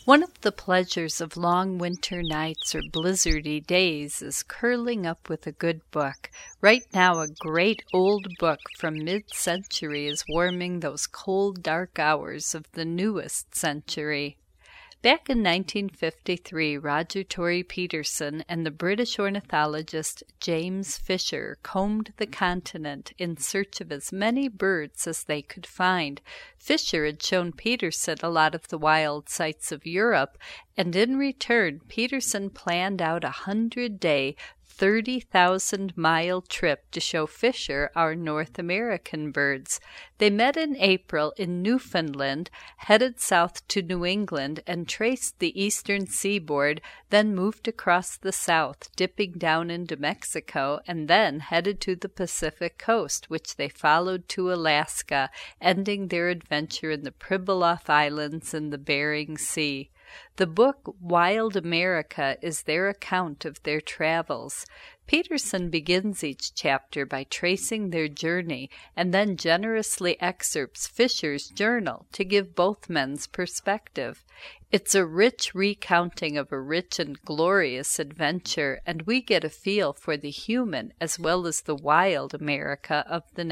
One of the pleasures of long winter nights or blizzardy days is curling up with a good book. Right now a great old book from mid-century is warming those cold, dark hours of the newest century. Back in 1953, Roger Tory Peterson and the British ornithologist James Fisher combed the continent in search of as many birds as they could find. Fisher had shown Peterson a lot of the wild sights of Europe, and in return Peterson planned out a 100-day, 30,000-mile trip to show Fisher our North American birds. They met in April in Newfoundland, headed south to New England, and traced the eastern seaboard, then moved across the south, dipping down into Mexico, and then headed to the Pacific coast, which they followed to Alaska, ending their adventure in the Pribilof Islands in the Bering Sea. The book Wild America is their account of their travels. Peterson begins each chapter by tracing their journey and then generously excerpts Fisher's journal to give both men's perspective. It's a rich recounting of a rich and glorious adventure, and we get a feel for the human as well as the wild America of the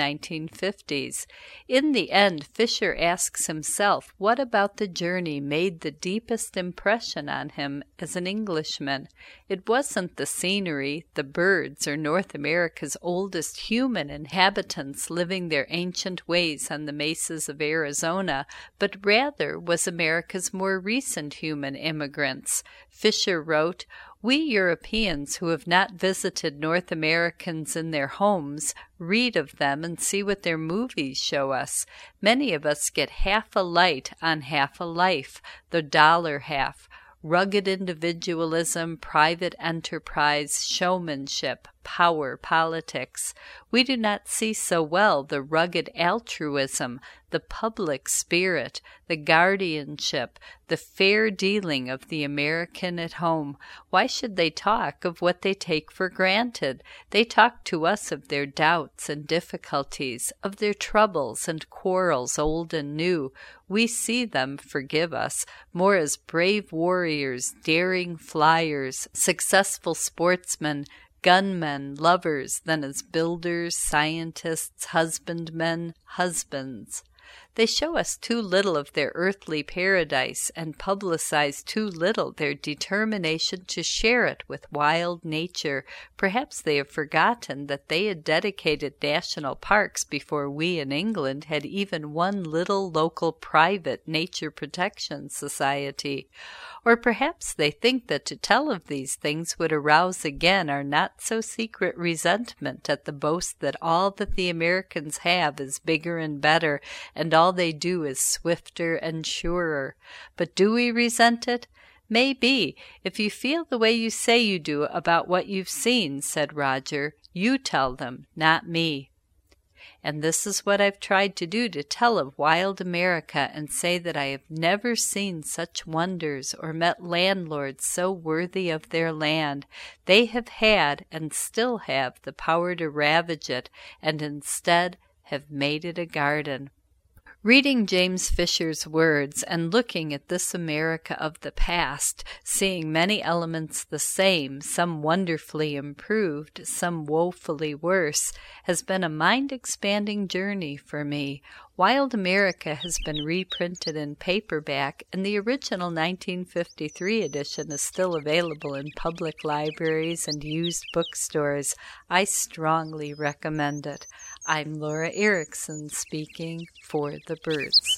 1950s. In the end, Fisher asks himself what about the journey made the deepest impression on him as an Englishman. It wasn't the scenery, the birds, or North America's oldest human inhabitants living their ancient ways on the mesas of Arizona, but rather was America's more recent human immigrants. Fisher wrote, "We Europeans who have not visited North Americans in their homes read of them and see what their movies show us. Many of us get half a light on half a life, the dollar half. Rugged individualism, private enterprise, showmanship, power, politics. We do not see so well the rugged altruism, the public spirit, the guardianship, the fair dealing of the American at home. Why should they talk of what they take for granted? They talk to us of their doubts and difficulties, of their troubles and quarrels old and new. We see them, forgive us, more as brave warriors, daring flyers, successful sportsmen, gunmen, lovers, than as builders, scientists, husbandmen, husbands. They show us too little of their earthly paradise and publicize too little their determination to share it with wild nature. Perhaps they have forgotten that they had dedicated national parks before we in England had even one little local private nature protection society. Or perhaps they think that to tell of these things would arouse again our not-so-secret resentment at the boast that all that the Americans have is bigger and better, and all they do is swifter and surer. But do we resent it? Maybe, if you feel the way you say you do about what you've seen, said Roger. You tell them, not me. And this is what I've tried to do, to tell of wild America and say that I have never seen such wonders or met landlords so worthy of their land. They have had and still have the power to ravage it, and instead have made it a garden. Reading James Fisher's words and looking at this America of the past, seeing many elements the same, some wonderfully improved, some woefully worse, has been a mind-expanding journey for me. Wild America has been reprinted in paperback, and the original 1953 edition is still available in public libraries and used bookstores. I strongly recommend it. I'm Laura Erickson speaking for the birds.